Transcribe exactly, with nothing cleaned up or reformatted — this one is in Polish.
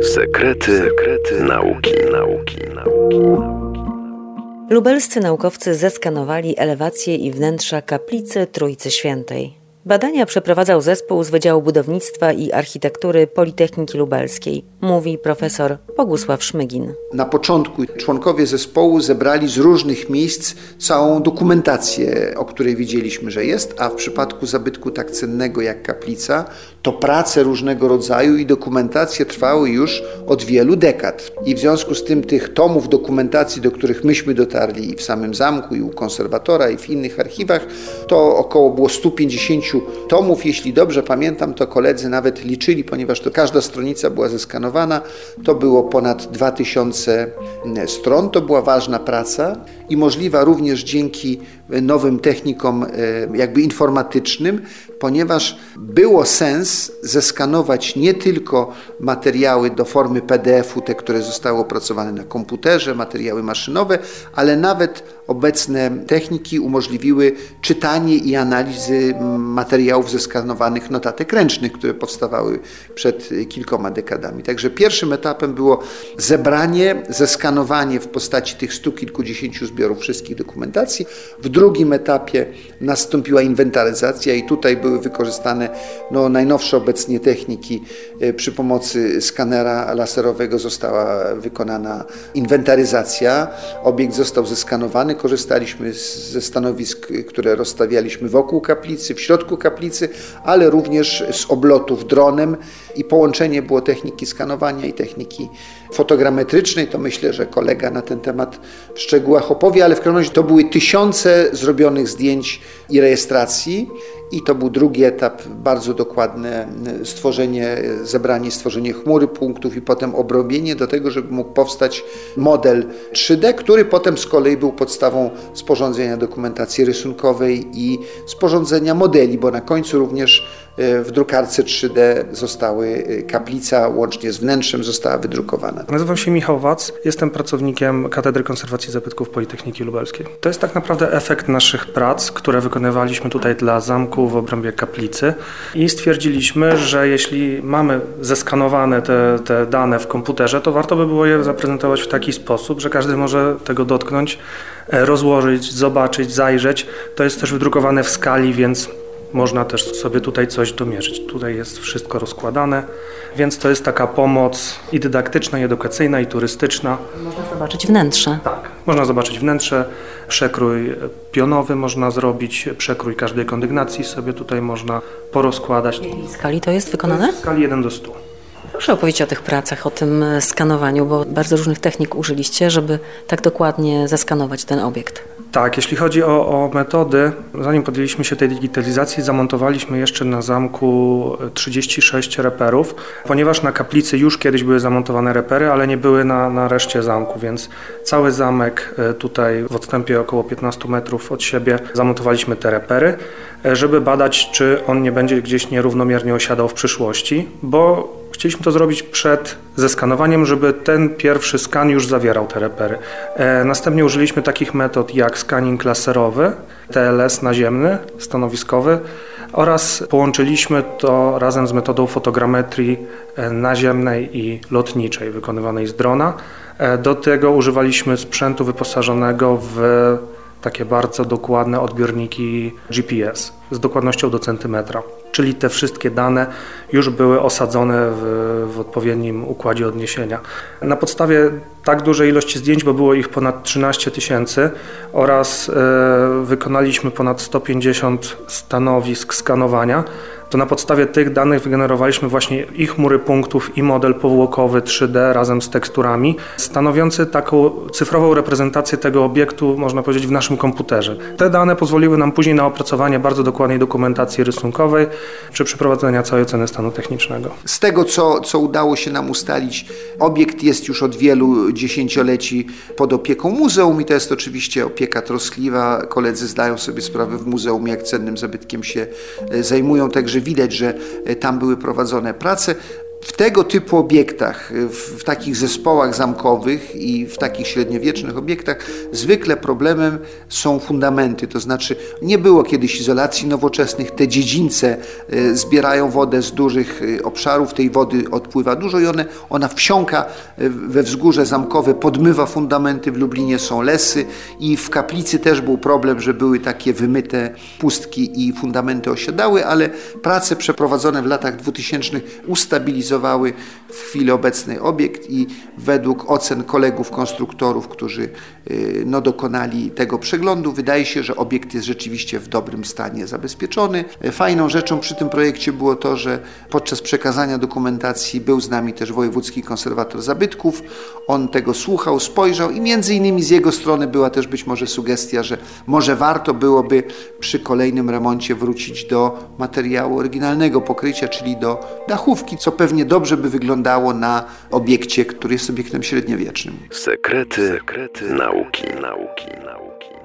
Sekrety, sekrety nauki, nauki, nauki. Lubelscy naukowcy zeskanowali elewację i wnętrza kaplicy Trójcy Świętej. Badania przeprowadzał zespół z Wydziału Budownictwa i Architektury Politechniki Lubelskiej, mówi profesor Bogusław Szmygin. Na początku członkowie zespołu zebrali z różnych miejsc całą dokumentację, o której wiedzieliśmy, że jest, a w przypadku zabytku tak cennego jak kaplica, to prace różnego rodzaju i dokumentacje trwały już od wielu dekad. I w związku z tym tych tomów dokumentacji, do których myśmy dotarli i w samym zamku, i u konserwatora, i w innych archiwach, to około było sto pięćdziesiąt tomów. Jeśli dobrze pamiętam, to koledzy nawet liczyli, ponieważ to każda stronica była zeskanowana. To było ponad dwa tysiące stron. To była ważna praca i możliwa również dzięki nowym technikom jakby informatycznym, ponieważ było sens zeskanować nie tylko materiały do formy P D F u, te, które zostały opracowane na komputerze, materiały maszynowe, ale nawet obecne techniki umożliwiły czytanie i analizy materiałów zeskanowanych notatek ręcznych, które powstawały przed kilkoma dekadami. Także pierwszym etapem było zebranie, zeskanowanie w postaci tych stu kilkudziesięciu zbiorów wszystkich dokumentacji. W drugim etapie nastąpiła inwentaryzacja i tutaj były wykorzystane no, najnowsze obecnie techniki. Przy pomocy skanera laserowego została wykonana inwentaryzacja. Obiekt został zeskanowany. Korzystaliśmy ze stanowisk, które rozstawialiśmy wokół kaplicy, w środku kaplicy, ale również z oblotów dronem i połączenie było techniki skanowania i techniki fotogrametrycznej. To myślę, że kolega na ten temat w szczegółach opowie, ale w każdym razie to były tysiące zrobionych zdjęć i rejestracji. I to był drugi etap, bardzo dokładne stworzenie, zebranie, stworzenie chmury punktów i potem obrobienie do tego, żeby mógł powstać model trzy D, który potem z kolei był podstawą sporządzenia dokumentacji rysunkowej i sporządzenia modeli, bo na końcu również w drukarce trzy D zostały, kaplica łącznie z wnętrzem została wydrukowana. Nazywam się Michał Wac, jestem pracownikiem Katedry Konserwacji Zabytków Politechniki Lubelskiej. To jest tak naprawdę efekt naszych prac, które wykonywaliśmy tutaj dla zamku w obrębie kaplicy i stwierdziliśmy, że jeśli mamy zeskanowane te, te dane w komputerze, to warto by było je zaprezentować w taki sposób, że każdy może tego dotknąć, rozłożyć, zobaczyć, zajrzeć. To jest też wydrukowane w skali, więc można też sobie tutaj coś domierzyć. Tutaj jest wszystko rozkładane, więc to jest taka pomoc i dydaktyczna, i edukacyjna, i turystyczna. Można zobaczyć wnętrze. Tak, można zobaczyć wnętrze, przekrój pionowy można zrobić, przekrój każdej kondygnacji sobie tutaj można porozkładać. W jakiej skali to jest wykonane? To jest w skali jeden do stu. Proszę opowiedzieć o tych pracach, o tym skanowaniu, bo bardzo różnych technik użyliście, żeby tak dokładnie zeskanować ten obiekt. Tak, jeśli chodzi o, o metody, zanim podjęliśmy się tej digitalizacji, zamontowaliśmy jeszcze na zamku trzydzieści sześć reperów, ponieważ na kaplicy już kiedyś były zamontowane repery, ale nie były na, na reszcie zamku, więc cały zamek tutaj w odstępie około piętnastu metrów od siebie zamontowaliśmy te repery, żeby badać, czy on nie będzie gdzieś nierównomiernie osiadał w przyszłości, bo chcieliśmy to zrobić przed zeskanowaniem, żeby ten pierwszy skan już zawierał te repery. E, następnie użyliśmy takich metod jak scanning laserowy, T L S naziemny, stanowiskowy oraz połączyliśmy to razem z metodą fotogrametrii naziemnej i lotniczej wykonywanej z drona. E, do tego używaliśmy sprzętu wyposażonego w takie bardzo dokładne odbiorniki G P S z dokładnością do centymetra. Czyli te wszystkie dane już były osadzone w, w odpowiednim układzie odniesienia. Na podstawie tak dużej ilości zdjęć, bo było ich ponad trzynaście tysięcy oraz e, wykonaliśmy ponad sto pięćdziesiąt stanowisk skanowania, to na podstawie tych danych wygenerowaliśmy właśnie i chmury punktów, i model powłokowy trzy D razem z teksturami, stanowiący taką cyfrową reprezentację tego obiektu, można powiedzieć, w naszym komputerze. Te dane pozwoliły nam później na opracowanie bardzo dokładnej dokumentacji rysunkowej przy przeprowadzeniu całej oceny stanu technicznego. Z tego, co, co udało się nam ustalić, obiekt jest już od wielu dziesięcioleci pod opieką muzeum i to jest oczywiście opieka troskliwa. Koledzy zdają sobie sprawę w muzeum, jak cennym zabytkiem się zajmują, także widać, że tam były prowadzone prace. W tego typu obiektach, w, w takich zespołach zamkowych i w takich średniowiecznych obiektach zwykle problemem są fundamenty, to znaczy nie było kiedyś izolacji nowoczesnych, te dziedzińce y, zbierają wodę z dużych y, obszarów, tej wody odpływa dużo i one, ona wsiąka y, we wzgórze zamkowe, podmywa fundamenty, w Lublinie są lesy i w kaplicy też był problem, że były takie wymyte pustki i fundamenty osiadały, ale prace przeprowadzone w latach dwutysięcznych ustabilizowały w chwili obecnej obiekt i według ocen kolegów konstruktorów, którzy no, dokonali tego przeglądu, wydaje się, że obiekt jest rzeczywiście w dobrym stanie zabezpieczony. Fajną rzeczą przy tym projekcie było to, że podczas przekazania dokumentacji był z nami też wojewódzki konserwator zabytków. On tego słuchał, spojrzał i między innymi z jego strony była też być może sugestia, że może warto byłoby przy kolejnym remoncie wrócić do materiału oryginalnego pokrycia, czyli do dachówki, co pewnie dobrze by wyglądało na obiekcie, który jest obiektem średniowiecznym. Sekrety, sekrety nauki, nauki, nauki.